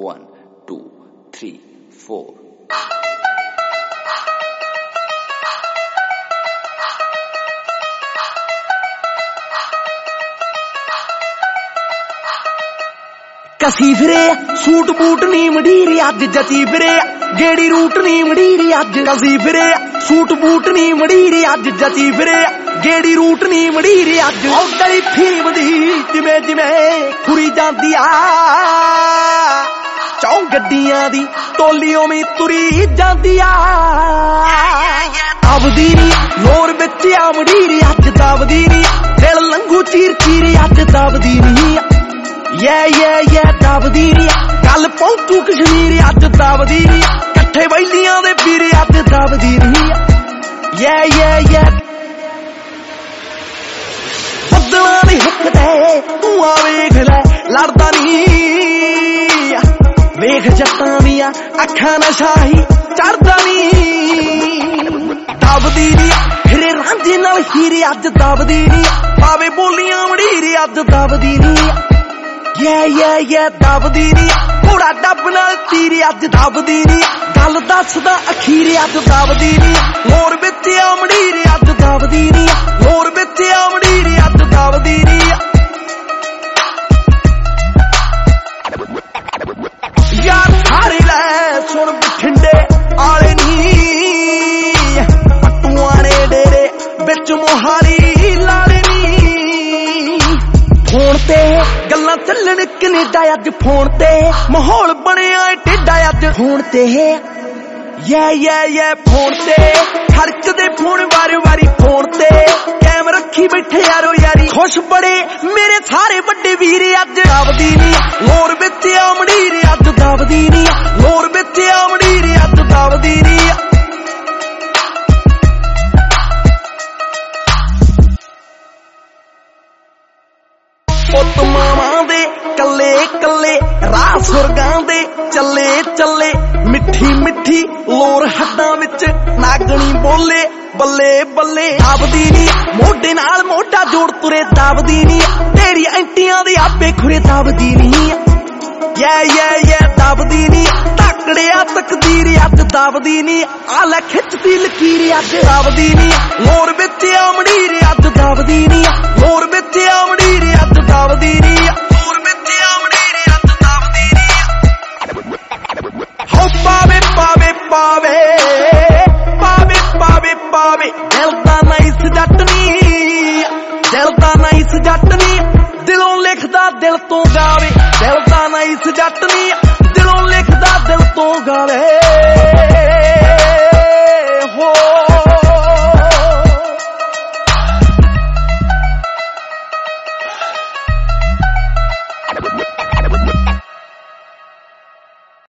1 2 3 4 कसी फिरे suit boot नी मडीरी अज जची फिरे गेड़ी रूट नी मडीरी अज कसी फिरे सूट बूट नी मडीरी अज जची फिरे गेड़ी रूट नी मडीरी अज गली फीम दी जिवें जिवें खुरी जांदी आ चौं गड्डियां दी टोलियों में तुरी जांदी आ दबदी नी लोर विच आ मडीरी अज दबदी नी दिल लंघू चीर चीर अज दबदी नी दबदी नी गल पहुंचू कश्मीर अज दबदी नी कट्ठे बैलियां दे वीर अज दबदी नी बदलां दी हिक ते धुआं वेख लै लड़दा नी वेख जट्टां दियां अखां नशा ही चढ़दा नी दबदी नी फिरे रांझे नाल हीरे अज दबदी नी पावे बोलियां मड़ीरे अज दबदी नी दबदी नी घोड़ा डब नाल तीरे अज दबदी नी गल दसदा अखीरे अज दबदी नी लोर विच आ मडीरे अज दबदी नी लोर विच आ मडीरे अज दबदी नी यार सारे लै सुन बठिंडे आले नी पट्टूआं ने डेरे विच मोहाली लाले नी फोन ते गल्लां चलन कनेडा अज फोन ते माहौल बनिया टेढ़ा अज फोन ते फोन ते खड़कदे फोन वारी वारी फोन ते कैम रखी बैठे यारो यारी खुश बड़े मेरे सारे बड़े वीर अज दबदी नी लोर विच आ मडीरे अज दबदी नी लोर विच आ मडीरे अज दबदी नी पुत मावां दे कल्ले कल्ले राह सुरगां दे चले चले मिठी मिठी लोर हड्डां विच नागणी बोले बल्ले बल्ले दबदी नी मोढे नाल मोढा जोड़ तुरे दबदी नी तेरी एंटियां दे आपे खुरे दबदी नी दबदी नी तकड़िया तकदीर अज दबदी नी आले खिचदी लकीर अज दबदी नी लोर विच आ मडीरे अज दबदी नी लोर विच आ मडीरे अज दबदी नी लोर विच आ मडीरे अज दबदी नी हो पावे पावे पावे पावे पावे पावे दिल दा नाइस जट नी दिल दा नाइस जट नी दिलों लिखदा दिल तो गावे दिल दा नाइस जट नी